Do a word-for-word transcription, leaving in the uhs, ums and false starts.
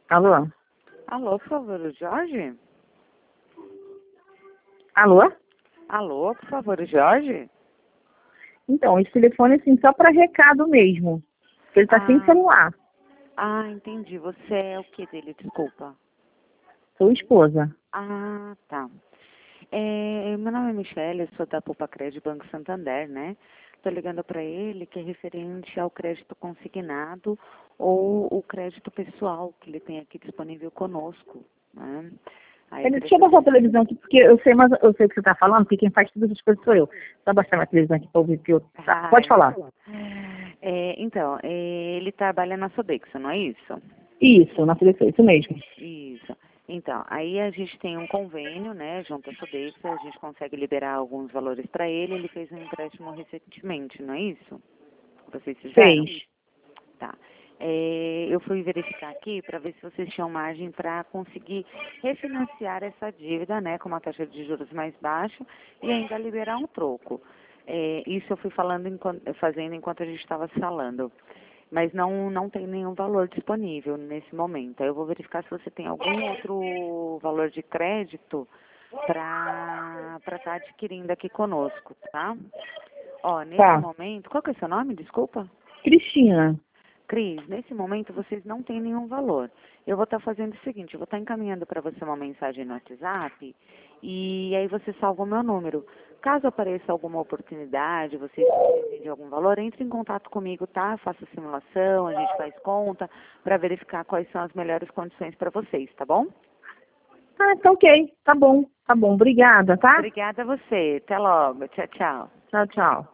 Alô? Alô, por favor, o Jorge? Alô? Alô, por favor, o Jorge? Então, esse telefone é assim, só para recado mesmo. Porque ele tá Ah. sem celular. Ah, entendi. Você é o que dele? Desculpa. Sou esposa. Ah, tá. É, meu nome é Michele, eu sou da Poupa Crédito Banco Santander, né? Tô ligando para ele que é referente ao crédito consignado ou o crédito pessoal que ele tem aqui disponível conosco, né? Aí eu Ele, queria deixa eu baixar a saber. televisão aqui, porque eu sei, mas eu sei o que você tá falando, porque quem faz todas as coisas sou eu. Só baixar a televisão aqui para ouvir que eu... Tá, pode Ai, falar. é, então, é, ele trabalha na Sodexo, não é isso? Isso, na televisão, isso mesmo. Isso. Então, aí a gente tem um convênio, né, junto à Sodexo, a gente consegue liberar alguns valores para ele, ele fez um empréstimo recentemente, não é isso? Vocês fizeram? Fez. Tá. É, eu fui verificar aqui para ver se vocês tinham margem para conseguir refinanciar essa dívida, né, com uma taxa de juros mais baixa e ainda liberar um troco. É, isso eu fui falando enquanto, fazendo enquanto a gente estava falando. Mas não, não tem nenhum valor disponível nesse momento. Aí eu vou verificar se você tem algum outro valor de crédito para estar tá adquirindo aqui conosco, tá? Ó, nesse Tá. momento, qual que é o seu nome? Desculpa. Cristina. Cris, nesse momento vocês não têm nenhum valor. Eu vou estar fazendo o seguinte, eu vou estar encaminhando para você uma mensagem no WhatsApp e aí você salva o meu número. Caso apareça alguma oportunidade, vocês precisem de algum valor, entre em contato comigo, tá? Faça simulação, a gente faz conta para verificar quais são as melhores condições para vocês, tá bom? Ah, tá ok. Tá bom. Tá bom. Obrigada, tá? Obrigada a você. Até logo. Tchau, tchau. Tchau, tchau.